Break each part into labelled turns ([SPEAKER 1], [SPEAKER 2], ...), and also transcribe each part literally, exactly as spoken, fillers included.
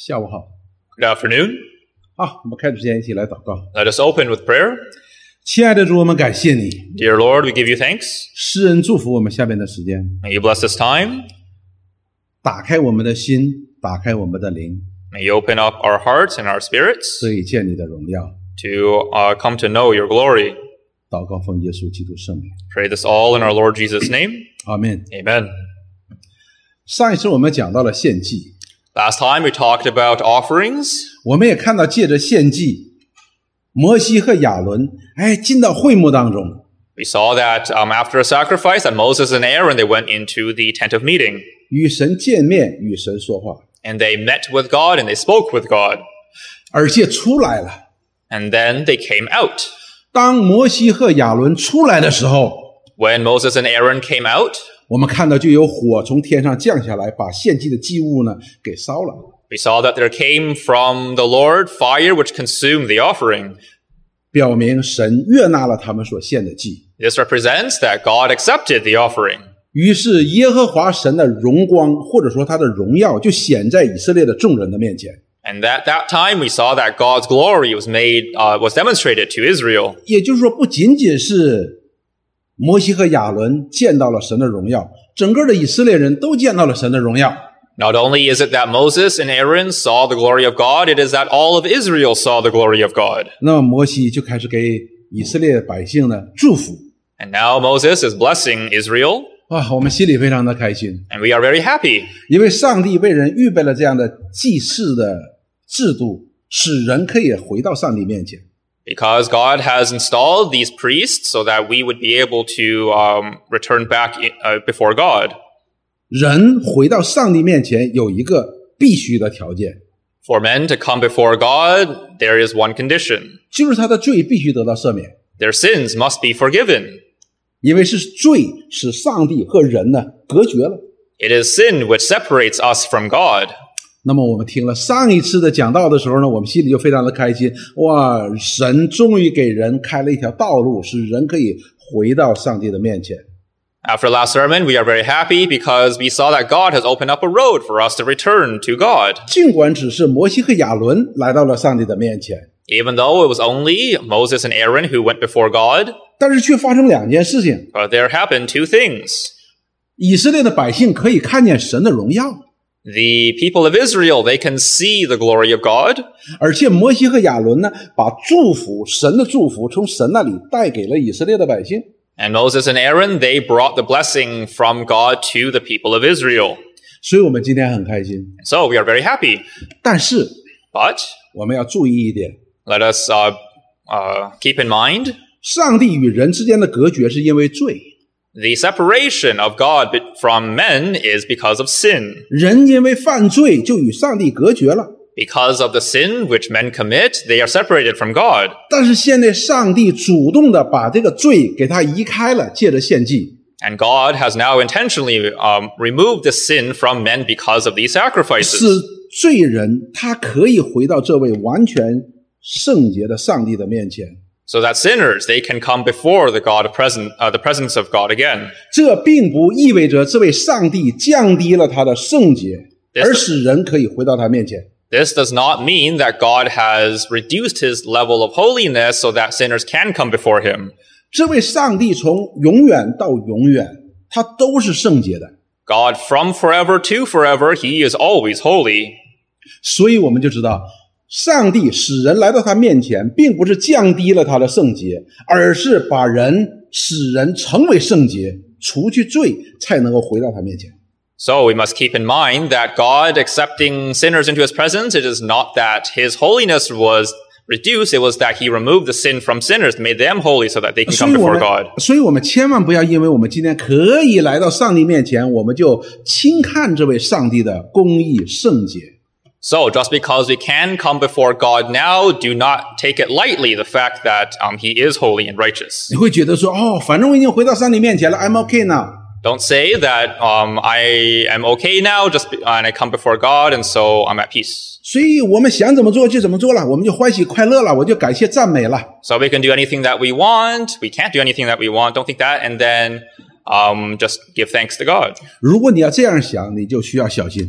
[SPEAKER 1] 下午好。
[SPEAKER 2] Good afternoon.
[SPEAKER 1] 好，我们开始之前一起来祷告。
[SPEAKER 2] Let us open with prayer.
[SPEAKER 1] 亲爱的主，我们感谢你，
[SPEAKER 2] Dear Lord, we give you thanks.
[SPEAKER 1] 施恩祝福我们下面的时间，
[SPEAKER 2] May you bless this time.
[SPEAKER 1] 打开我们的心，打开我们的灵，
[SPEAKER 2] May you open up our hearts and our spirits
[SPEAKER 1] 所以见你的荣耀。
[SPEAKER 2] to uh, come to know your glory.
[SPEAKER 1] 祷告奉耶稣基督圣名，
[SPEAKER 2] Pray this all in our Lord Jesus' name.
[SPEAKER 1] 阿们。
[SPEAKER 2] Amen.
[SPEAKER 1] 上一次我们讲到了献祭，
[SPEAKER 2] Last time we talked about offerings.
[SPEAKER 1] 我们也看到借着献祭，摩西和亚伦哎进到会幕当中，
[SPEAKER 2] We saw that um, after a sacrifice that Moses and Aaron, they went into the tent of meeting.
[SPEAKER 1] 与神见面，与神说话，
[SPEAKER 2] And they met with God and they spoke with God.
[SPEAKER 1] 而且出来了。
[SPEAKER 2] And then they came out.
[SPEAKER 1] 当摩西和亚伦出来的时候，
[SPEAKER 2] When Moses and Aaron came out,
[SPEAKER 1] 我们看到就有火从天上降下来，把献祭的祭物呢给烧了。
[SPEAKER 2] we saw that there came from the Lord fire which consumed the offering.
[SPEAKER 1] 表明神悦纳了他们所献的祭。
[SPEAKER 2] This represents that God accepted the offering.
[SPEAKER 1] 于是耶和华神的荣光，或者说他的荣耀，就显在以色列的众人的面前。
[SPEAKER 2] And at that time, we saw that God's glory was made, uh, was demonstrated to Israel.
[SPEAKER 1] 也就是说，不仅仅是摩西和亚伦见到了神的荣耀，整个的以色列人都见到了神的荣耀。
[SPEAKER 2] Not only is it that Moses and Aaron saw the glory of God, it is that all of Israel saw the glory of God.
[SPEAKER 1] 那么摩西就开始给以色列百姓呢祝福。
[SPEAKER 2] And now Moses is blessing Israel,
[SPEAKER 1] 啊，我们心里非常的开心，
[SPEAKER 2] and we are very happy.
[SPEAKER 1] 因为上帝为人预备了这样的祭祀的制度，使人可以回到上帝面前。
[SPEAKER 2] Because God has installed these priests so that we would be able to um, return back in, uh, before God.
[SPEAKER 1] 人回到上帝面前有一个必须的条件，
[SPEAKER 2] For men to come before God, there is one condition.
[SPEAKER 1] 就是他的罪必须得到赦免，
[SPEAKER 2] Their sins must be forgiven.
[SPEAKER 1] 因为是罪使上帝和人呢隔绝了。
[SPEAKER 2] It is sin which separates us from God.
[SPEAKER 1] 那么我们听了上一次的讲道的时候呢，我们心里就非常的开心，哇，神终于给人开了一条道路，使人可以回到上帝的面前。
[SPEAKER 2] After last sermon, we are very happy because we saw that God has opened up a road for us to return to God.
[SPEAKER 1] 尽管只是摩西和亚伦来到了上帝的面前，
[SPEAKER 2] Even though it was only Moses and Aaron who went before God,
[SPEAKER 1] 但是却发生两件事情：
[SPEAKER 2] but there happened two things.
[SPEAKER 1] 以色列的百姓可以看见神的荣耀，
[SPEAKER 2] The people of Israel, they can see the glory of God.
[SPEAKER 1] 而且摩西和亚伦呢，把祝福神的祝福从神那里带给了以色列的百姓。
[SPEAKER 2] And Moses and Aaron, they brought the blessing from God to the people of Israel.
[SPEAKER 1] 所以我们今天很开心，
[SPEAKER 2] So we are very happy.
[SPEAKER 1] 但是
[SPEAKER 2] But
[SPEAKER 1] 我们要注意一点，
[SPEAKER 2] let us uh, uh, keep in mind
[SPEAKER 1] 上帝与人之间的隔绝是因为罪，
[SPEAKER 2] the separation of God from men is because of sin.
[SPEAKER 1] 人因为犯罪就与上帝隔绝了。
[SPEAKER 2] Because of the sin which men commit, they are separated from God.
[SPEAKER 1] 但是现在上帝主动的把这个罪给他移开了，借着献祭。
[SPEAKER 2] And God has now intentionally um, removed the sin from men because of these
[SPEAKER 1] 使
[SPEAKER 2] sacrifices.
[SPEAKER 1] 罪人他可以回到这位完全圣洁的上帝的面前。
[SPEAKER 2] So that sinners, they can come before the God of present, uh, the presence of God again.
[SPEAKER 1] 这并不意味着这位上帝降低了他的圣洁，
[SPEAKER 2] Yes.
[SPEAKER 1] 而使人可以回到他面前。
[SPEAKER 2] This does not mean that God has reduced his level of holiness so that sinners can come before him.
[SPEAKER 1] 这位上帝从永远到永远，他都是圣洁的。
[SPEAKER 2] God, from forever to forever, he is always holy.
[SPEAKER 1] 所以我们就知道，上帝使人来到他面前，并不是降低了他的圣洁，而是把人使人成为圣洁，除去罪，才能够回到他面前。
[SPEAKER 2] So we must keep in mind that God accepting sinners into his presence, it is not that his holiness was reduced, it was that he removed the sin from sinners, made them holy so that they can
[SPEAKER 1] 所
[SPEAKER 2] come
[SPEAKER 1] 以我
[SPEAKER 2] before
[SPEAKER 1] 们
[SPEAKER 2] God.
[SPEAKER 1] 所以我们千万不要因为我们今天可以来到上帝面前，我们就轻看这位上帝的公义圣洁。
[SPEAKER 2] So just because we can come before God now, do not take it lightly, the fact that um, he is holy and righteous.
[SPEAKER 1] 你会觉得说，哦，反正我已经回到上帝面前了 ，I'm okay now。
[SPEAKER 2] Don't say that um, I am okay now, just be, and I come before God, and so I'm at peace.
[SPEAKER 1] 所以我们想怎么做就怎么做了，我们就欢喜快乐了，我就感谢赞美了。
[SPEAKER 2] So we can do anything that we want. We can't do anything that we want. Don't think that, and then um, just give thanks to God.
[SPEAKER 1] 如果你要这样想，你就需要小心。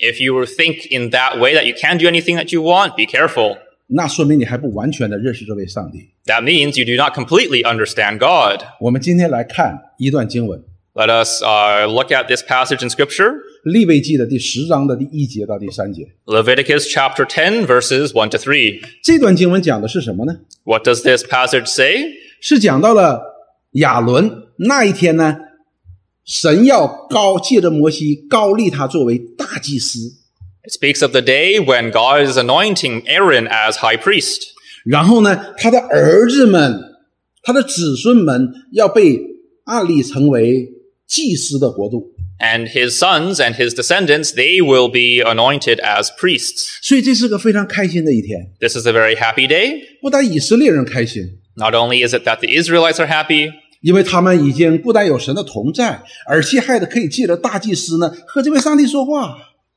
[SPEAKER 2] If you think in that way that you can do anything that you want, be careful.
[SPEAKER 1] 那说明你还不完全的认识这位上帝。
[SPEAKER 2] That means you do not completely understand God.
[SPEAKER 1] 我们今天来看一段经文，
[SPEAKER 2] Let us uh, look at this passage in Scripture.
[SPEAKER 1] 利未记的第十章的第一节到第三节。
[SPEAKER 2] Leviticus chapter ten, verses one to three.
[SPEAKER 1] 这段经文讲的是什么呢？
[SPEAKER 2] What does this passage say?
[SPEAKER 1] 是讲到了亚伦那一天呢，神要高借着摩西高立他作为大祭司，
[SPEAKER 2] It speaks of the day when God is anointing Aaron as high priest.
[SPEAKER 1] 然后呢，他的儿子们、他的子孙们要被按立成为祭司的国度。
[SPEAKER 2] And his sons and his descendants, they will be anointed as priests.
[SPEAKER 1] 所以这是个非常开心的一天，
[SPEAKER 2] This is a very happy day.
[SPEAKER 1] 不但以色列人开心，
[SPEAKER 2] Not only is it that the Israelites are happy,
[SPEAKER 1] 因为他们已经不但有神的同在，而且还得可以借着大祭司呢和这位上帝说话。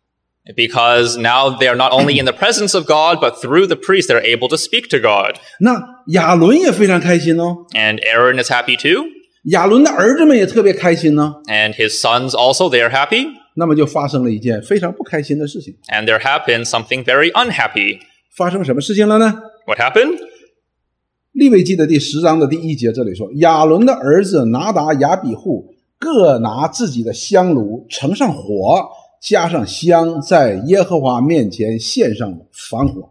[SPEAKER 2] because now they are not only in the presence of God, but through the priest, they're able to speak to God.
[SPEAKER 1] 那亚伦也非常开心哦，
[SPEAKER 2] And Aaron is happy too.
[SPEAKER 1] 亚伦的儿子们也特别开心呢。
[SPEAKER 2] And his sons also, they are happy.
[SPEAKER 1] 那么就发生了一件非常不开心的事情。
[SPEAKER 2] And there happened something very unhappy.
[SPEAKER 1] 发生什么事情了呢？
[SPEAKER 2] What happened?
[SPEAKER 1] 利未记的第十章的第一节这里说，亚伦的儿子拿达、亚比户各拿自己的香炉，盛上火，加上香，在耶和华面前献上燔火。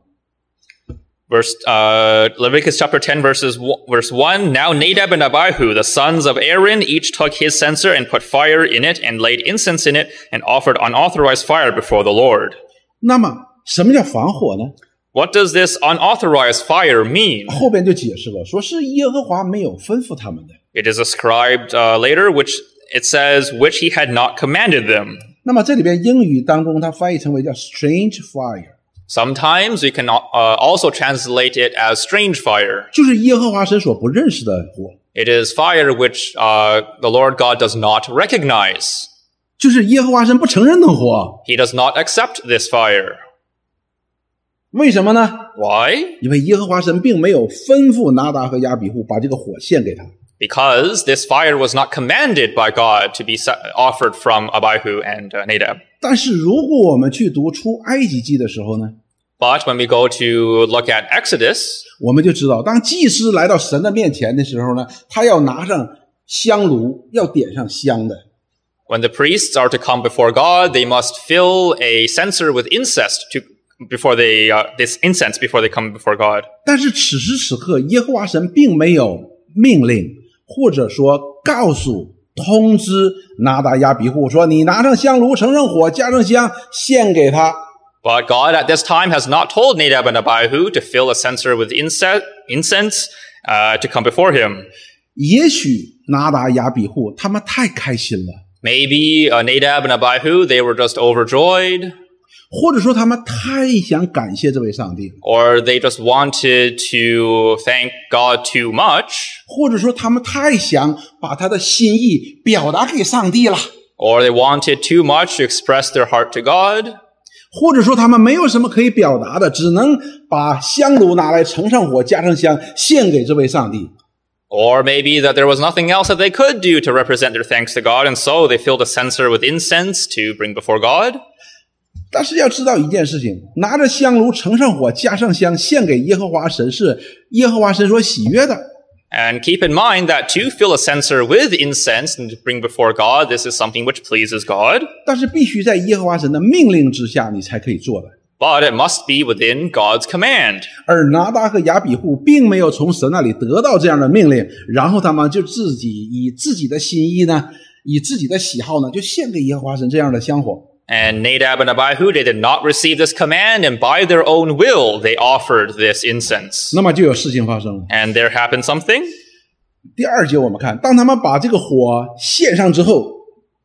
[SPEAKER 2] Verse uh, Leviticus chapter ten, verses verse one. Now Nadab and Abihu, the sons of Aaron, each took his censer and put fire in it and laid incense in it and offered unauthorized fire before the Lord.
[SPEAKER 1] 那么什么叫燔火呢？
[SPEAKER 2] What does this unauthorized fire mean?
[SPEAKER 1] 后边就解释了，说是耶和华没有吩咐他们的。
[SPEAKER 2] It is ascribed uh, later, which it says, which he had not commanded them.
[SPEAKER 1] 那么这里边英语当中它翻译成为叫 strange fire，
[SPEAKER 2] Sometimes we can uh, also translate it as strange fire.
[SPEAKER 1] 就是耶和华神所不认识的火，
[SPEAKER 2] It is fire which uh, the Lord God does not recognize.
[SPEAKER 1] 就是耶和华神不承认的火。
[SPEAKER 2] He does not accept this fire.
[SPEAKER 1] 为什么呢？
[SPEAKER 2] Why?
[SPEAKER 1] 因为耶和华神并没有吩咐拿达和亚比户把这个火献给他。
[SPEAKER 2] Because this fire was not commanded by God to be offered from Abihu and uh, Nadab.
[SPEAKER 1] 但是如果我们去读出埃及记的时候呢，
[SPEAKER 2] But when we go to look at Exodus,
[SPEAKER 1] 我们就知道，当祭司来到神的面前的时候呢，他要拿上香炉，要点上香的。
[SPEAKER 2] when the priests are to come before God, they must fill a censer with incense to before they uh, this incense before they come before God.
[SPEAKER 1] 但是此时此刻，耶和华神并没有命令，或者说告诉、通知拿达、亚比户说：“你拿上香炉，盛上火，加上香，献给他。”
[SPEAKER 2] But God at this time has not told Nadab and Abihu to fill a censer with incense uh, to come before him.
[SPEAKER 1] 也许拿达、亚比户他们太开心了，
[SPEAKER 2] Maybe uh, Nadab and Abihu, they were just overjoyed.
[SPEAKER 1] 或者说他们太想感谢这位上帝，
[SPEAKER 2] Or they just wanted to thank God too much.
[SPEAKER 1] 或者说他们太想把他的心意表达给上帝了，
[SPEAKER 2] Or they wanted too much to express their heart to God.
[SPEAKER 1] 或者说他们没有什么可以表达的，只能把香炉拿来盛上火，加上香，献给这位上帝。
[SPEAKER 2] Or maybe that there was nothing else that they could do to represent their thanks to God, and so they filled a censer with incense to bring before God.
[SPEAKER 1] 但是要知道一件事情，拿着香炉盛上火，加上香，献给耶和华神，是耶和华神所喜悦的。
[SPEAKER 2] And keep in mind that to fill a censer with incense and to bring before God, this is something which pleases God.
[SPEAKER 1] 但是必须在耶和华神的命令之下，你才可以做的。
[SPEAKER 2] But it must be within God's command.
[SPEAKER 1] 而拿达和亚比户并没有从神那里得到这样的命令，然后他们就自己以自己的心意呢，以自己的喜好呢，就献给耶和华神这样的香火。
[SPEAKER 2] And Nadab and Abihu, they did not receive this command, and by their own will, they offered this incense.
[SPEAKER 1] 那么就有事情发生了。
[SPEAKER 2] And there happened something.
[SPEAKER 1] 第二节我们看，当他们把这个火献上之后，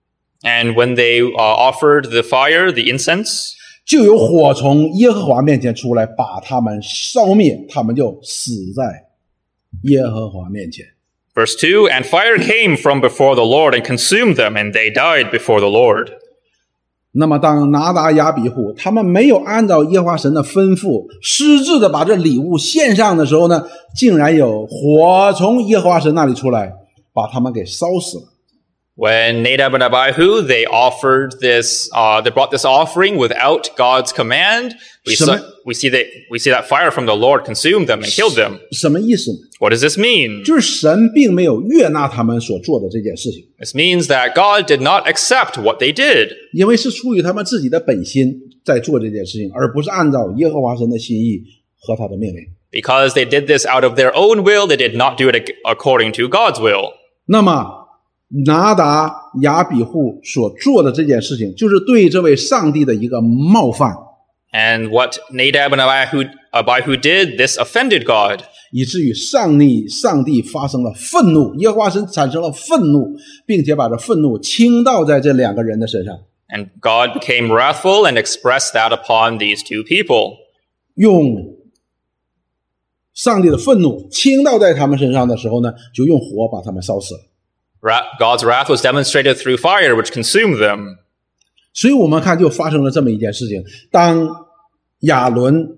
[SPEAKER 2] And when they uh, offered the fire, the incense,
[SPEAKER 1] 就有火从耶和华面前出来，把他们烧灭，他们就死在耶和华面前。
[SPEAKER 2] verse two, and fire came from before the Lord and consumed them, and they died before the Lord.
[SPEAKER 1] 那么当拿达、亚比户他们没有按照耶和华神的吩咐，私自的把这礼物献上的时候呢，竟然有火从耶和华神那里出来，把他们给烧死了。
[SPEAKER 2] When Nadab and Abihu, they offered this, uh, they brought this offering without God's command. We saw, we see that, we see that fire from the Lord consumed them and killed them.
[SPEAKER 1] 什么意思呢？
[SPEAKER 2] What does this mean?
[SPEAKER 1] 就是神并没有悦纳他们所做的这件事情，
[SPEAKER 2] This means that God did not accept what they did.
[SPEAKER 1] 因为是出于他们自己的本心在做这件事情，而不是按照耶和华神的心意和他的命令。
[SPEAKER 2] Because they did this out of their own will, they did not do it according to God's will.
[SPEAKER 1] 那么拿达亚比户所做的这件事情，就是对这位上帝的一个冒犯，
[SPEAKER 2] And what Nadab and Abihu, Abihu did, this offended God.
[SPEAKER 1] 以至于上帝上帝发生了愤怒，耶和华神产生了愤怒，并且把这愤怒倾倒在这两个人的身上，
[SPEAKER 2] And God became wrathful and expressed that upon these two people.
[SPEAKER 1] 用上帝的愤怒倾倒在他们身上的时候呢，就用火把他们烧死了。
[SPEAKER 2] God's wrath was demonstrated through fire, which consumed them.
[SPEAKER 1] 所以我们看就发生了这么一件事情，当亚伦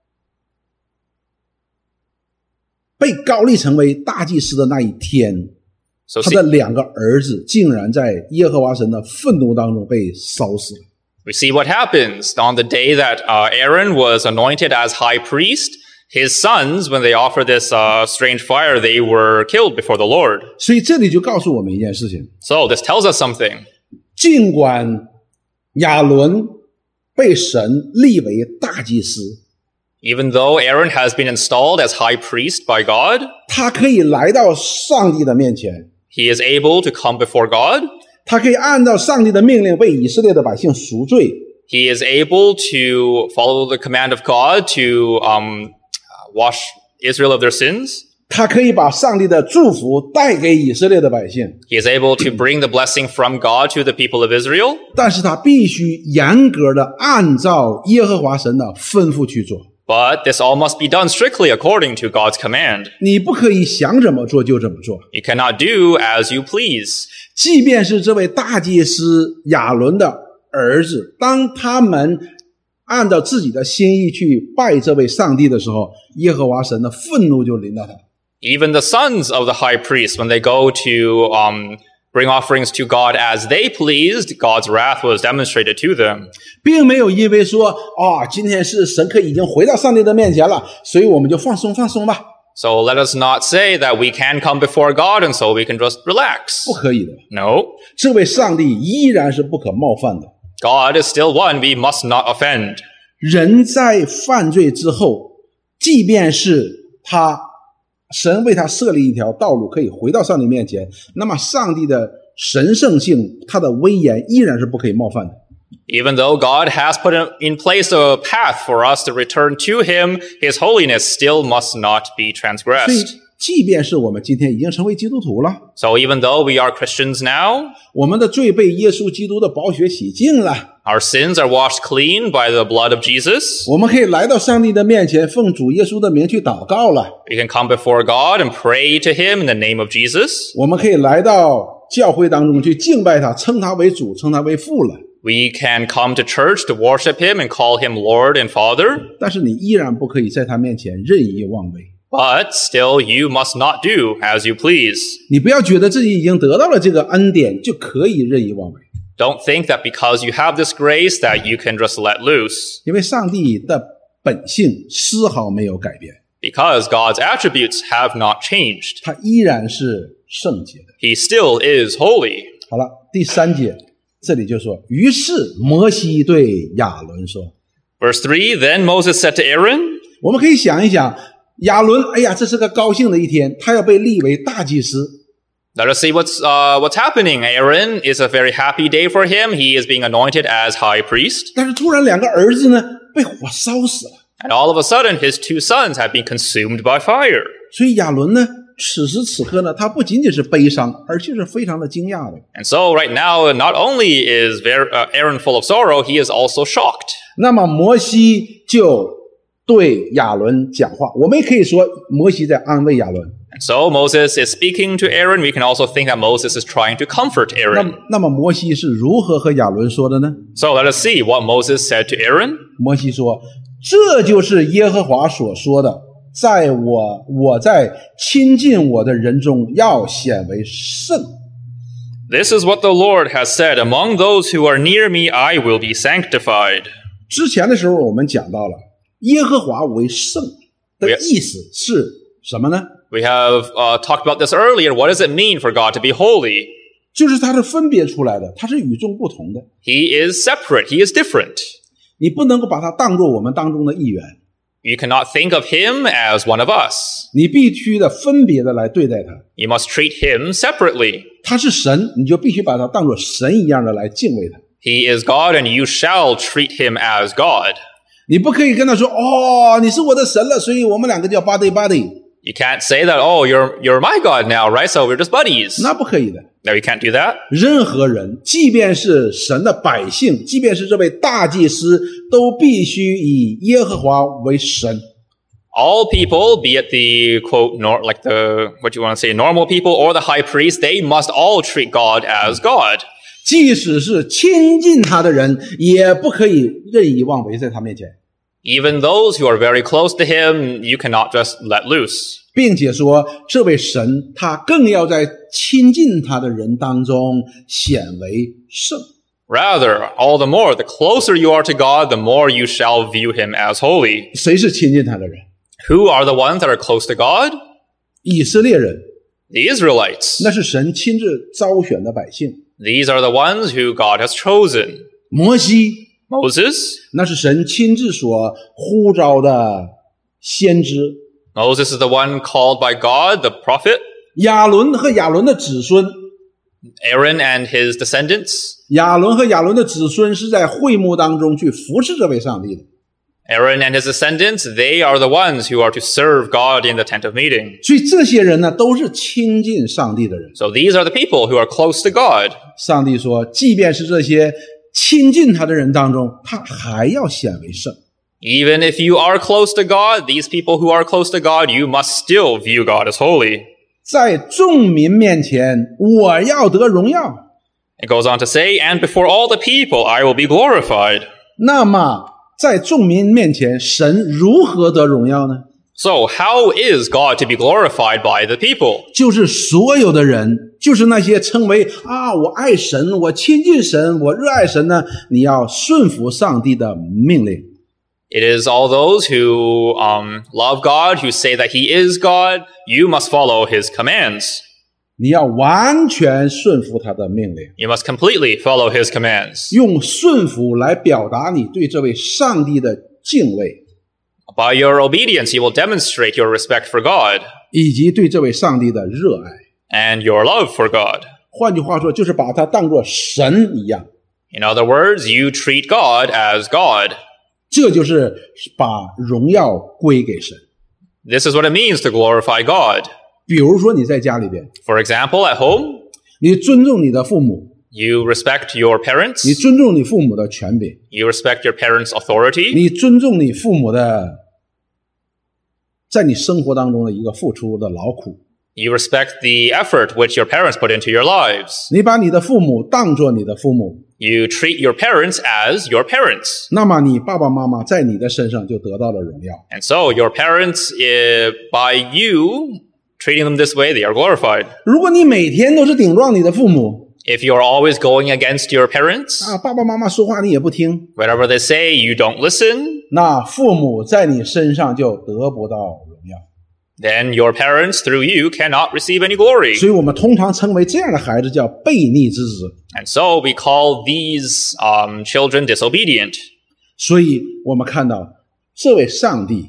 [SPEAKER 1] 被膏立成为大祭司的那一天，
[SPEAKER 2] So
[SPEAKER 1] 他
[SPEAKER 2] see,
[SPEAKER 1] 的两个儿子竟然在耶和华神的愤怒当中被烧死了。
[SPEAKER 2] we see what happens on the day that uh, Aaron was anointed as high priest. His sons, when they offered this uh, strange fire, they were killed before the Lord.
[SPEAKER 1] 所以这里就告诉我们一件事情，
[SPEAKER 2] So this tells us something.
[SPEAKER 1] 尽管亚伦被神立为大祭司，
[SPEAKER 2] Even though Aaron has been installed as high priest by God,
[SPEAKER 1] 他可以来到上帝的面前，
[SPEAKER 2] he is able to come before God.
[SPEAKER 1] 他可以按照上帝的命令为以色列的百姓赎罪，
[SPEAKER 2] He is able to follow the command of God to um, wash Israel of their sins.
[SPEAKER 1] 他可以把上帝的祝福带给以色列的百姓，
[SPEAKER 2] He is able to bring the blessing from God to the people of Israel.
[SPEAKER 1] 但是他必须严格的按照耶和华神的吩咐去做。
[SPEAKER 2] But this all must be done strictly according to God's command.
[SPEAKER 1] 你不可以想怎么做就怎么做。
[SPEAKER 2] You cannot do as you please.
[SPEAKER 1] 即便是这位大祭司亚伦的儿子，当他们按照自己的心意去拜这位上帝的时候，耶和华神的愤怒就临到他。
[SPEAKER 2] Even the sons of the high priest, when they go to um, bring offerings to God as they pleased, God's wrath was demonstrated to them.
[SPEAKER 1] 并没有因为说啊、哦，今天是神客已经回到上帝的面前了，所以我们就放松放松吧。
[SPEAKER 2] So let us not say that we can come before God and so we can just relax.
[SPEAKER 1] 不可以的，
[SPEAKER 2] No.
[SPEAKER 1] 这位上帝依然是不可冒犯的。
[SPEAKER 2] God is still one we must not offend.
[SPEAKER 1] 人在犯罪之后，即便是他神为他设立一条道路可以回到上帝面前，那么上帝的神圣性，他的威严依然是不可以冒犯的。
[SPEAKER 2] Even though God has put in place a path for us to return to Him, His holiness still must not be
[SPEAKER 1] 所以
[SPEAKER 2] transgressed.
[SPEAKER 1] 即便是我们今天已经成为基督徒了，
[SPEAKER 2] So even though we are Christians now,
[SPEAKER 1] 我们的罪被耶稣基督的宝血洗净了，
[SPEAKER 2] our sins are washed clean by the blood of Jesus.
[SPEAKER 1] 我们可以来到上帝的面前，奉主耶稣的名去祷告了，
[SPEAKER 2] We can come before God and pray to Him in the name of Jesus.
[SPEAKER 1] 我们可以来到教会当中去敬拜他，称他为主，称他为父了。
[SPEAKER 2] We can come to church to worship Him and call Him Lord and Father.
[SPEAKER 1] 但是你依然不可以在他面前任意妄为。
[SPEAKER 2] But still, you must not do as you please.
[SPEAKER 1] 你不要觉得自己已经得到了这个恩典，就可以任意妄为，
[SPEAKER 2] Don't think that because you have this grace that you can just let loose.
[SPEAKER 1] 因为上帝的本性丝毫没有改变，
[SPEAKER 2] Because God's attributes have not changed.
[SPEAKER 1] 他依然是圣洁的。
[SPEAKER 2] He still is holy.
[SPEAKER 1] 好了，第三节这里就说，于是摩西对亚伦说，
[SPEAKER 2] Verse three, Then Moses said to Aaron,
[SPEAKER 1] 我们可以想一想，亚伦，哎呀，这是个高兴的一天，他要被立为大祭司。
[SPEAKER 2] Let us see what's, uh, what's happening. Aaron is a very happy day for him. He is being anointed as high priest.
[SPEAKER 1] 但是突然两个儿子呢被火烧死了，
[SPEAKER 2] And all of a sudden, his two sons have been consumed by fire.
[SPEAKER 1] 所以亚伦呢，此时此刻呢，他不仅仅是悲伤，而且是非常的惊讶的。
[SPEAKER 2] And so right now, not only is very, uh, Aaron full of sorrow, he is also shocked.
[SPEAKER 1] 那么摩西就对亚伦讲话，我们也可以说摩西在安慰亚伦。
[SPEAKER 2] And so Moses is speaking to Aaron. We can also think that Moses is trying to comfort
[SPEAKER 1] 那
[SPEAKER 2] Aaron.
[SPEAKER 1] 么，那么摩西是如何和亚伦说的呢？
[SPEAKER 2] So let us see what Moses said to Aaron.
[SPEAKER 1] 摩西说：“这就是耶和华所说的，在我我在亲近我的人中要显为圣。”
[SPEAKER 2] This is what the Lord has said, among those who are near me, I will be sanctified.
[SPEAKER 1] 之前的时候我们讲到了耶和华为圣的意思是什么呢？
[SPEAKER 2] We have uh, talked about this earlier. What does it mean for God to be holy?
[SPEAKER 1] 就是他是分别出来的，他是与众不同的。
[SPEAKER 2] He is separate. He is different.
[SPEAKER 1] 你不能够把他当作我们当中的一员，
[SPEAKER 2] You cannot think of him as one of us.
[SPEAKER 1] 你必须的分别的来对待他。
[SPEAKER 2] You must treat him separately.
[SPEAKER 1] 他是神，你就必须把他当作神一样的来敬畏他。
[SPEAKER 2] He is God, and you shall treat him as God.
[SPEAKER 1] 你不可以跟他说：“哦，你是我的神了，所以我们两个叫 buddy buddy。”
[SPEAKER 2] You can't say that, oh, you're you're my God now, right? So we're just buddies.
[SPEAKER 1] 那不可以的。
[SPEAKER 2] No, you can't do that.
[SPEAKER 1] 任何人，即便是神的百姓，即便是这位大祭司，都必须以耶和华为神。
[SPEAKER 2] All people, be it the quote, nor, like the what you want to say, normal people or the high priest, they must all treat God as God.
[SPEAKER 1] 即使是亲近他的人，也不可以任意妄为在他面前。
[SPEAKER 2] Even those who are very close to him, you cannot just let loose.
[SPEAKER 1] 并且说，这位神他更要在亲近他的人当中显为圣。
[SPEAKER 2] Rather, all the more, the closer you are to God, the more you shall view him as holy.
[SPEAKER 1] 谁是亲近他的人？
[SPEAKER 2] Who are the ones that are close to God?
[SPEAKER 1] 以色列人，
[SPEAKER 2] The Israelites.
[SPEAKER 1] 那是神亲自招选的百姓。
[SPEAKER 2] These are the ones who God has chosen.
[SPEAKER 1] 摩西，
[SPEAKER 2] Moses.
[SPEAKER 1] 那是神亲自所呼召的先知。
[SPEAKER 2] Moses is the one called by God, the prophet.
[SPEAKER 1] 亚伦和亚伦的子孙，
[SPEAKER 2] Aaron and his descendants.
[SPEAKER 1] 亚伦和亚伦的子孙是在会幕当中去服侍这位上帝的。
[SPEAKER 2] Aaron and his descendants, they are the ones who are to serve God in the tent of meeting.
[SPEAKER 1] 所以这些人呢，都是亲近上帝的人。
[SPEAKER 2] So these are the people who are close to God.
[SPEAKER 1] 上帝说，即便是这些亲近他的人当中，他还要显为圣。
[SPEAKER 2] Even if you are close to God, these people who are close to God, you must still view God as holy.
[SPEAKER 1] 在众民面前，我要得荣耀。
[SPEAKER 2] It goes on to say, and before all the people, I will be glorified.
[SPEAKER 1] 那么，在众民面前，神如何得荣耀呢？
[SPEAKER 2] So how is God to be glorified by the people?
[SPEAKER 1] 就是所有的人，就是那些称为啊，我爱神，我亲近神，我热爱神呢，你要顺服上帝的命令。
[SPEAKER 2] It is all those who um, love God, who say that he is God. You must follow his commands.
[SPEAKER 1] 你要完全顺服他的命令，
[SPEAKER 2] You must completely follow his commands.
[SPEAKER 1] 用顺服来表达你对这位上帝的敬畏，
[SPEAKER 2] By your obedience, you will demonstrate your respect for God
[SPEAKER 1] 以及对这位上帝的热爱。
[SPEAKER 2] and your love for God.
[SPEAKER 1] 换句话说，就是把他当作神一样。
[SPEAKER 2] In other words, you treat God as God.
[SPEAKER 1] 这就是把荣耀归给神。
[SPEAKER 2] This is what it means to glorify God.
[SPEAKER 1] 比如说你在家里边，
[SPEAKER 2] For example, at home,
[SPEAKER 1] 你尊重你的父母，
[SPEAKER 2] you respect your
[SPEAKER 1] 你
[SPEAKER 2] parents.
[SPEAKER 1] 尊重你父母的权柄，
[SPEAKER 2] You respect your parents' authority.
[SPEAKER 1] 你尊重你父母的在你生活当中的一个付出的劳苦，
[SPEAKER 2] You respect the effort which your parents put into your lives.
[SPEAKER 1] 你把你的父母当作你的父母，
[SPEAKER 2] You treat your parents as your parents.
[SPEAKER 1] 那么你爸爸妈妈在你的身上就得到了荣耀。
[SPEAKER 2] And so your parents, eh, by you treating them this way, they are glorified.
[SPEAKER 1] 如果你每天都是顶撞你的父母
[SPEAKER 2] If you're always going against your parents,
[SPEAKER 1] 啊，爸爸妈妈说话你也不听，
[SPEAKER 2] whatever they say, you don't listen,
[SPEAKER 1] 那父母在你身上就得不到荣耀。
[SPEAKER 2] then your parents through you cannot receive any glory.
[SPEAKER 1] 所以我们通常称为这样的孩子叫悖逆之子。
[SPEAKER 2] And so we call these um, children disobedient.
[SPEAKER 1] 所以我们看到这位上帝，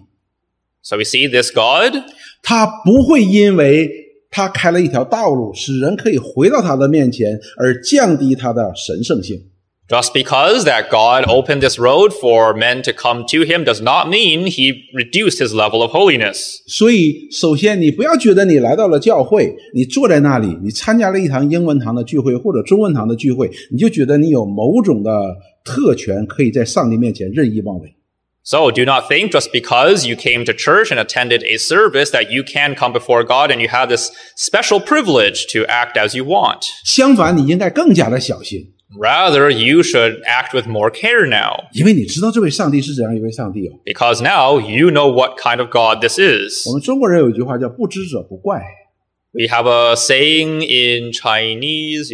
[SPEAKER 2] So we see this God,
[SPEAKER 1] 他不会因为他开了一条道路，使人可以回到他的面前，而降低他的神圣性。
[SPEAKER 2] just because that God opened this road for men to come to him does not mean he reduced his level of holiness.
[SPEAKER 1] 所以，首先你不要觉得你来到了教会，你坐在那里，你参加了一堂英文堂的聚会或者中文堂的聚会，你就觉得你有某种的特权，可以在上帝面前任意妄为。
[SPEAKER 2] So do not think just because you came to church and attended a service that you can come before God and you have this special privilege to act as you want.
[SPEAKER 1] 相反，你应该更加的小心，
[SPEAKER 2] Rather, you should act with more care now,
[SPEAKER 1] 因为你知道这位上帝是怎样一位上帝哦。
[SPEAKER 2] because now you know what kind of God this is.
[SPEAKER 1] 我们中国人有一句话叫"不知者不怪"，
[SPEAKER 2] We have a saying in Chinese, if you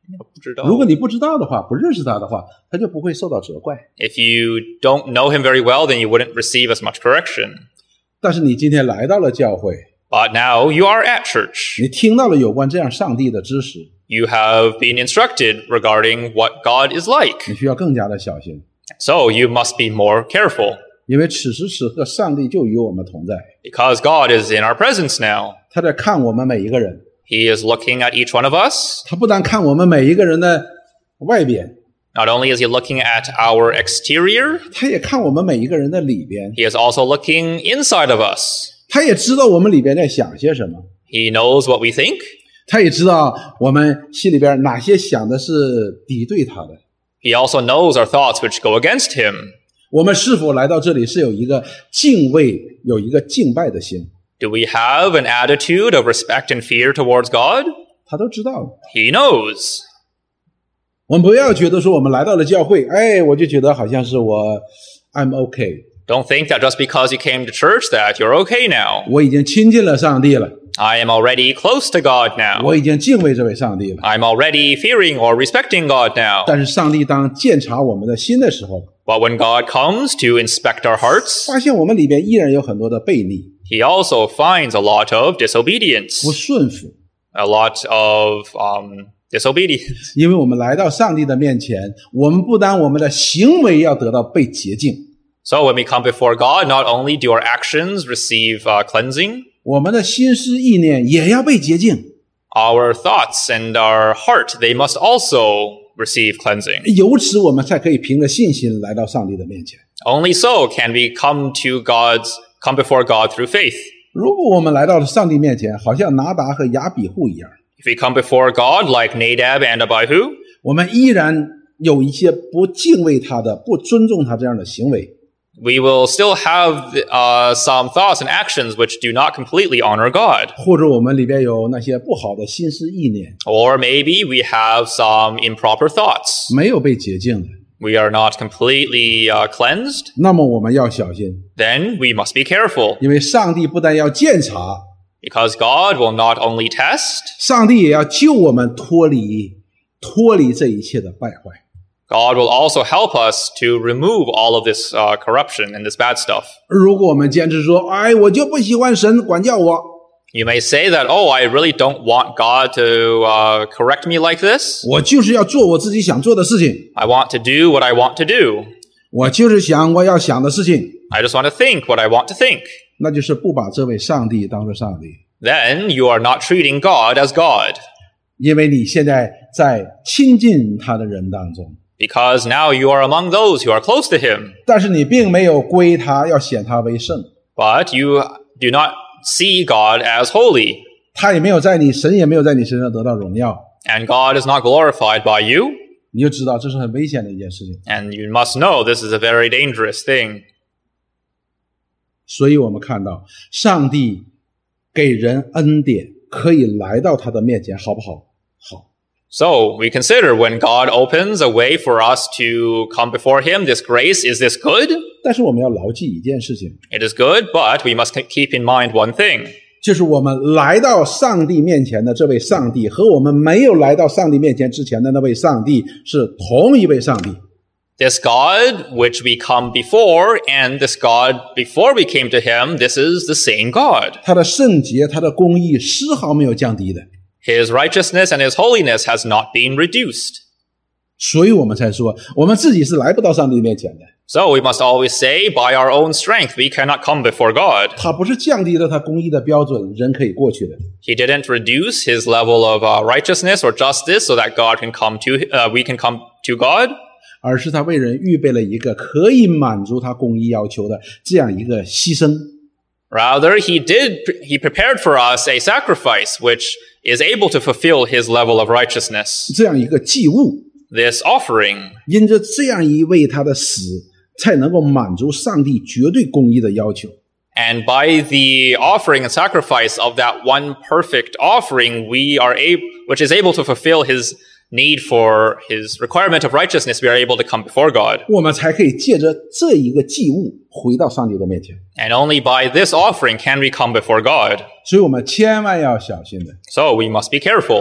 [SPEAKER 2] 不知道。
[SPEAKER 1] 如果你不知道的话，不认识他的话，他就不会受到责怪。
[SPEAKER 2] If you don't know him very well, then you wouldn't receive as much correction.
[SPEAKER 1] 但是你今天来到了教会，
[SPEAKER 2] But now you are at church.
[SPEAKER 1] 你听到了有关这样上帝的知识，
[SPEAKER 2] You have been instructed regarding what God is like.
[SPEAKER 1] 你需要更加的小心，
[SPEAKER 2] So you must be more careful,
[SPEAKER 1] 因为此时此刻上帝就与我们同在，
[SPEAKER 2] because God is in our presence now.
[SPEAKER 1] 他在看我们每一个人，
[SPEAKER 2] He is looking at each one of us.
[SPEAKER 1] 他不但看我们每一个人的外边，
[SPEAKER 2] Not only is he looking at our exterior,
[SPEAKER 1] 他也看我们每一个人的里边，
[SPEAKER 2] he is also looking inside of us.
[SPEAKER 1] 他也知道我们里边在想些什么，
[SPEAKER 2] He knows what we think.
[SPEAKER 1] 他也知道我们心里边哪些想的是敌对他的。
[SPEAKER 2] He also knows our thoughts which go against him.
[SPEAKER 1] 我们是否来到这里是有一个敬畏、有一个敬拜的心？
[SPEAKER 2] Do we have an attitude of respect and fear towards God?
[SPEAKER 1] 他都知道。
[SPEAKER 2] He knows.
[SPEAKER 1] 我们不要觉得说我们来到了教会，哎，我就觉得好像是我 I'm okay，
[SPEAKER 2] Don't think that just because you came to church that you're okay now.
[SPEAKER 1] 我已经亲近了上帝了，
[SPEAKER 2] I am already close to God now.
[SPEAKER 1] 我已经敬畏这位上帝了。
[SPEAKER 2] I'm already fearing or respecting God now.
[SPEAKER 1] 但是上帝当鉴察我们的心的时候，
[SPEAKER 2] But when God comes to inspect our hearts,
[SPEAKER 1] 发现我们里边依然有很多的悖逆、
[SPEAKER 2] he also finds a lot of disobedience.
[SPEAKER 1] 不顺服，
[SPEAKER 2] A lot of um, disobedience.
[SPEAKER 1] 因为我们来到上帝的面前，我们不单我们的行为要得到被洁净，
[SPEAKER 2] So when we come before God, not only do our actions receive uh, cleansing,
[SPEAKER 1] 我们的心思意念也要被洁净。
[SPEAKER 2] our thoughts and our heart, they must also receive cleansing.
[SPEAKER 1] 由此，我们才可以凭着信心来到上帝的面前。
[SPEAKER 2] Only so can we come to God's, come before God through faith.
[SPEAKER 1] 如果我们来到了上帝面前，好像拿达和亚比户一样，
[SPEAKER 2] If we come before God like Nadab and Abihu,
[SPEAKER 1] 我们依然有一些不敬畏他的、不尊重他这样的行为，
[SPEAKER 2] we will still have uh, some thoughts and actions which do not completely honor God.
[SPEAKER 1] 或者我们里边有那些不好的心思意念，
[SPEAKER 2] Or maybe we have some improper thoughts.
[SPEAKER 1] 没有被洁净的，
[SPEAKER 2] We are not completely uh, cleansed.
[SPEAKER 1] 那么我们要小心，
[SPEAKER 2] Then we must be careful,
[SPEAKER 1] 因为上帝不但要鉴察，
[SPEAKER 2] because God will not only test,
[SPEAKER 1] 上帝也要救我们脱离脱离这一切的败坏。
[SPEAKER 2] God will also help us to remove all of this uh, corruption and this bad stuff.
[SPEAKER 1] 如果我们坚持说，哎，我就不喜欢神管教我，
[SPEAKER 2] You may say that, oh, I really don't want God to uh, correct me like this.
[SPEAKER 1] 我就是要做我自己想做的事情，
[SPEAKER 2] I want to do what I want to do.
[SPEAKER 1] 我就是想我要想的事情，
[SPEAKER 2] I just want to think what I want to think.
[SPEAKER 1] 那就是不把这位上帝当作上帝，
[SPEAKER 2] Then you are not treating God as God,
[SPEAKER 1] 因为你现在在亲近他的人当中，
[SPEAKER 2] because now you are among those who are close to Him,
[SPEAKER 1] 但是你并没有归他，要显他为圣，
[SPEAKER 2] but you do not see God as holy,
[SPEAKER 1] 他也没有在你神也没有在你身上得到荣耀，
[SPEAKER 2] and God is not glorified by you.
[SPEAKER 1] 你就知道这是很危险的一件事情。
[SPEAKER 2] And you must know this is a very dangerous thing.
[SPEAKER 1] 所以我们看到上帝给人恩典，可以来到他的面前，好不好？好。
[SPEAKER 2] So we consider when God opens a way for us to come before Him, this grace, is this good?
[SPEAKER 1] 但是我们要牢记一件事情，
[SPEAKER 2] It is good, but we must keep in mind one thing.
[SPEAKER 1] 就是我们来到上帝面前的这位上帝，和我们没有来到上帝面前之前的那位上帝是同一位上帝。
[SPEAKER 2] This God which we come before and this God before we came to Him, this is the same God.
[SPEAKER 1] 他的圣洁，他的公义丝毫没有降低的，
[SPEAKER 2] His righteousness and His holiness has not been reduced.
[SPEAKER 1] 所以我们才说，我们自己是来不到上帝面前的。
[SPEAKER 2] So we must always say, by our own strength, we cannot come before God.
[SPEAKER 1] 他不是降低了他公义的标准，人可以过去的。
[SPEAKER 2] He didn't reduce His level of uh, righteousness or justice so that God can come to, uh, we can come to God.
[SPEAKER 1] 而是他为人预备了一个可以满足他公义要求的这样一个牺牲。
[SPEAKER 2] Rather, he did, he prepared for us a sacrifice which is able to fulfill his level of righteousness.
[SPEAKER 1] 这样一个祭物，
[SPEAKER 2] This offering,
[SPEAKER 1] 因着这样一位他的死，才能够满足上帝绝对公义的要求。
[SPEAKER 2] and by the offering and sacrifice of that one perfect offering, we are able, which is able to fulfill his need for his requirement of righteousness, we are able to come before God.
[SPEAKER 1] 我们才可以借着这一个祭物回到上帝的面前。
[SPEAKER 2] And only by this offering can we come before God.
[SPEAKER 1] 所以我们千万要小心的。
[SPEAKER 2] So we must be careful.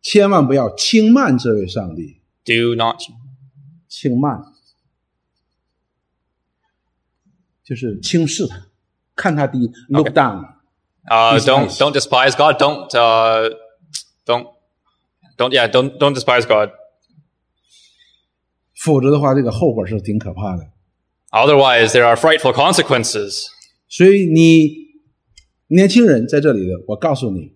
[SPEAKER 1] 千万不要轻慢这位上帝。
[SPEAKER 2] Do not.
[SPEAKER 1] 轻慢就是轻视他，看他低 look
[SPEAKER 2] Okay.
[SPEAKER 1] down.
[SPEAKER 2] Uh,
[SPEAKER 1] He's
[SPEAKER 2] don't
[SPEAKER 1] nice.
[SPEAKER 2] don't despise God. Don't uh, don't don't yeah. Don't don't despise God.
[SPEAKER 1] 否则的话，这个后果是挺可怕的。
[SPEAKER 2] Otherwise, there are frightful consequences.
[SPEAKER 1] 所以你年轻人在这里的，我告诉你，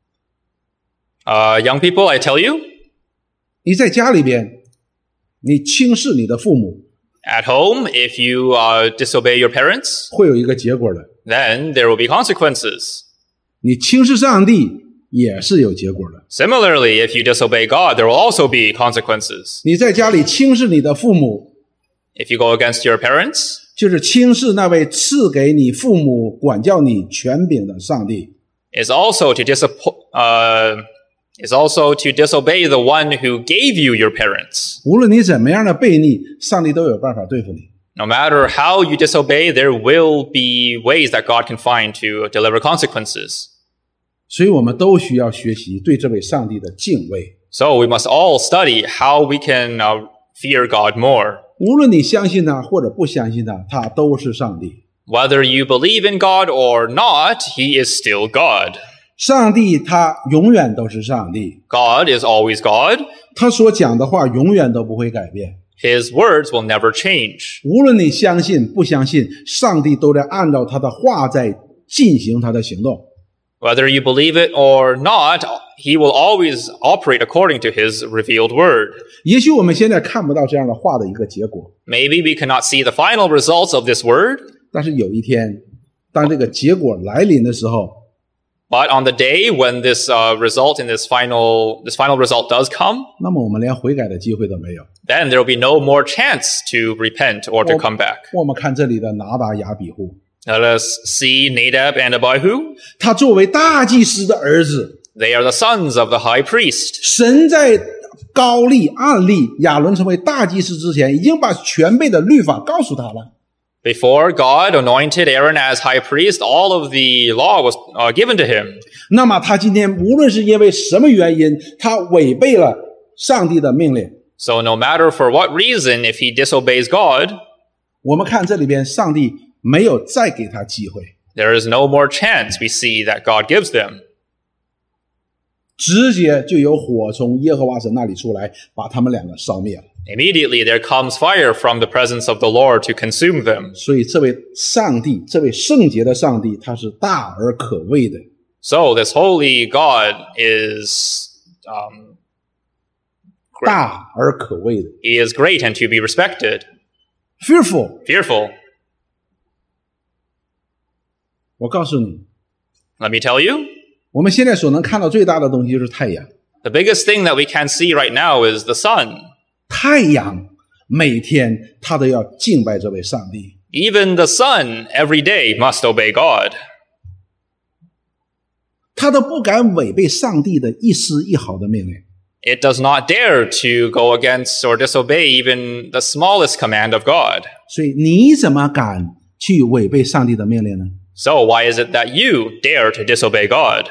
[SPEAKER 2] Uh, young people, I tell you,
[SPEAKER 1] 你在家里边，你轻视你的父母，
[SPEAKER 2] at home, if you uh, disobey your parents,
[SPEAKER 1] 会有一个结果的。
[SPEAKER 2] then there will be consequences.
[SPEAKER 1] 你轻视上帝也是有结果的。
[SPEAKER 2] Similarly, if you disobey God, there will also be consequences.
[SPEAKER 1] 你在家里轻视你的父母，
[SPEAKER 2] If you go against your parents,
[SPEAKER 1] 就是轻视那位赐给你父母管教你权柄的上帝。
[SPEAKER 2] is also to disappo- uh, is also to disobey the one who gave you your parents.
[SPEAKER 1] 无论你怎么样的悖逆，上帝都有办法对付你。
[SPEAKER 2] No matter how you disobey, there will be ways that God can find to deliver consequences.
[SPEAKER 1] 所以我们都需要学习对这位上帝的敬畏。
[SPEAKER 2] So we must all study how we can uh, fear God more.
[SPEAKER 1] 无论你相信他或者不相信他，他都是上帝。
[SPEAKER 2] Whether you believe in God or not, He is still God.
[SPEAKER 1] 上帝他永远都是上帝，
[SPEAKER 2] God is always God.
[SPEAKER 1] 他所讲的话永远都不会改变。
[SPEAKER 2] His words will never change.
[SPEAKER 1] 无论你相信不相信，上帝都在按照他的话在进行他的行动。
[SPEAKER 2] Whether you believe it or not, He will always operate according to His revealed word.
[SPEAKER 1] 也许我们现在看不到这样的话的一个结果，
[SPEAKER 2] Maybe we cannot see the final results of this word,
[SPEAKER 1] 但是有一天，当这个结果来临的时候，
[SPEAKER 2] but on the day when this uh, result in this final this final result does come,
[SPEAKER 1] 那么我们连悔改的机会都没有。
[SPEAKER 2] then there will be no more chance to repent or to come back.
[SPEAKER 1] 我们看这里的拿达雅比户，
[SPEAKER 2] Let us see Nadab and Abihu.
[SPEAKER 1] 他作为大祭司的儿子，
[SPEAKER 2] They are the sons of the high priest.
[SPEAKER 1] 神在高立暗立亚伦成为大祭司之前，已经把全备的律法告诉他了。
[SPEAKER 2] Before God anointed Aaron as high priest, all of the law was uh, given to him.
[SPEAKER 1] 那么他今天无论是因为什么原因，他违背了上帝的命令，
[SPEAKER 2] So no matter for what reason, if he disobeys God,
[SPEAKER 1] 我们看这里边，上帝没有再给他机会，
[SPEAKER 2] there is no more chance we see that God gives them.
[SPEAKER 1] 直接就有火从耶和华神那里出来，把他们两个烧灭了。
[SPEAKER 2] Immediately there comes fire from the presence of the Lord to consume them.
[SPEAKER 1] 所以这位上帝，这位圣洁的上帝，他是大而可畏的。
[SPEAKER 2] So this holy God is um, great.
[SPEAKER 1] 大而可畏的
[SPEAKER 2] He is great and to be respected,
[SPEAKER 1] ，fearful。
[SPEAKER 2] fearful.
[SPEAKER 1] 我告诉你，
[SPEAKER 2] Let me tell you,
[SPEAKER 1] 我们现在所能看到最大的东西就是太阳。
[SPEAKER 2] the biggest thing that we can see right now is the sun.
[SPEAKER 1] 太阳每天他都要敬拜这位上帝，
[SPEAKER 2] Even the sun every day must obey God.
[SPEAKER 1] 他都不敢违背上帝的一丝一毫的命令。
[SPEAKER 2] It does not dare to go against or disobey even the smallest command of God.
[SPEAKER 1] 所以你怎么敢去违背上帝的命令呢？
[SPEAKER 2] So why is it that you dare to disobey God?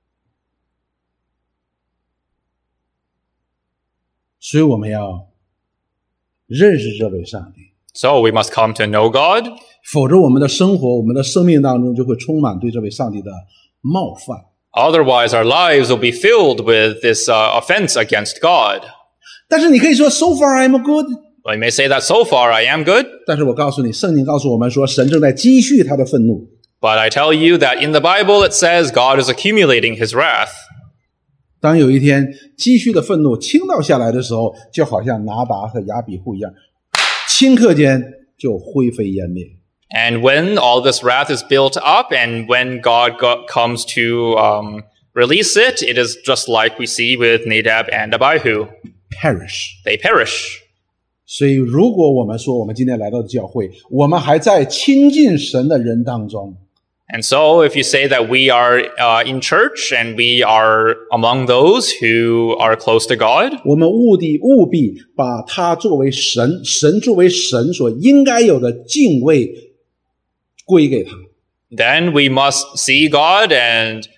[SPEAKER 1] 所以我们要认识这位上帝，
[SPEAKER 2] So we must come to know God.
[SPEAKER 1] 否则我们的生活、我们的生命当中就会充满对这位上帝的冒犯。
[SPEAKER 2] Otherwise, our lives will be filled with this uh, offense against God.
[SPEAKER 1] 但是你可以说 so far I'm good，
[SPEAKER 2] Well, you may say that so far I am good,
[SPEAKER 1] 但是我告诉你，圣经告诉我们说，神正在积蓄他的愤怒。
[SPEAKER 2] but I tell you that in the Bible it says God is accumulating his wrath.
[SPEAKER 1] 当有一天积蓄的愤怒倾倒下来的时候，就好像拿达和亚比户一样，顷刻间就灰飞烟灭。
[SPEAKER 2] And when all this wrath is built up and when God go- comes to um, release it, it is just like we see with Nadab and Abihu.
[SPEAKER 1] perish。
[SPEAKER 2] They perish.
[SPEAKER 1] 所以，如果我们说我们今天来到的教会，我们还在亲近神的人当中，
[SPEAKER 2] And so if you say that we are uh, in church and we are among those who are close to God,
[SPEAKER 1] 我们务必务必把他作为神，神作为神所应该有的敬畏归给他。
[SPEAKER 2] then we must see God and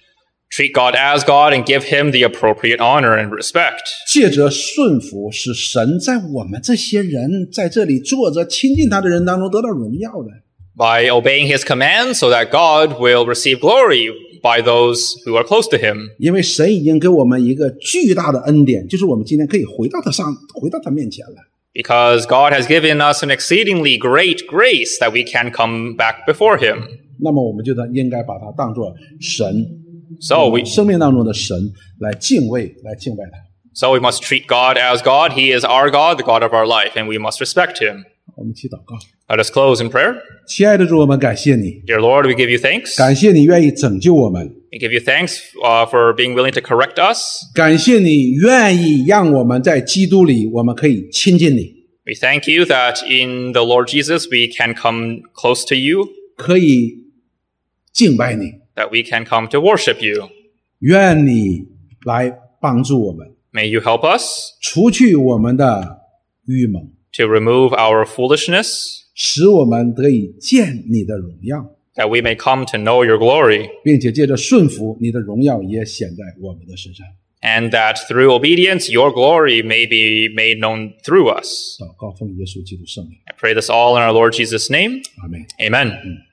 [SPEAKER 2] treat God as God and give him the appropriate honor and respect.
[SPEAKER 1] 借着顺服，使神在我们这些人在这里坐着亲近他的人当中得到荣耀的。
[SPEAKER 2] By obeying his commands so that God will receive glory by those who are close to him.
[SPEAKER 1] 因为神已经给我们一个巨大的恩典，就是我们今天可以回到他上，回到他面前了。
[SPEAKER 2] Because God has given us an exceedingly great grace that we can come back before him.
[SPEAKER 1] 那么我们就应该把它当作神，
[SPEAKER 2] So we,
[SPEAKER 1] 生命当中的神来敬畏，来敬拜他。
[SPEAKER 2] so we must treat God as God. He is our God, the God of our life, and we must respect him.
[SPEAKER 1] 我们一起祷告。
[SPEAKER 2] Let us close in prayer.
[SPEAKER 1] 亲爱的主，我们感谢你，
[SPEAKER 2] Dear Lord, we give you thanks.
[SPEAKER 1] 感谢你愿意拯救我们，
[SPEAKER 2] We give you thanks uh, for being willing to correct us.
[SPEAKER 1] 感谢你愿意让我们在基督里，我们可以亲近你，
[SPEAKER 2] We thank you that in the Lord Jesus we can come close to you,
[SPEAKER 1] 可以敬拜你。
[SPEAKER 2] that we can come to worship you.
[SPEAKER 1] 愿你来帮助我们，
[SPEAKER 2] May you help us
[SPEAKER 1] 除去我们的愚蒙，
[SPEAKER 2] to remove our foolishness,
[SPEAKER 1] 使我们得以见你的荣耀，
[SPEAKER 2] that we may come to know your glory,
[SPEAKER 1] 并且借着顺服，你的荣耀也显在我们的身上。
[SPEAKER 2] and that through obedience your glory may be made known through us.
[SPEAKER 1] 祷告奉耶稣基督圣名，
[SPEAKER 2] I pray this all in our Lord Jesus' name.
[SPEAKER 1] 阿门。
[SPEAKER 2] Amen.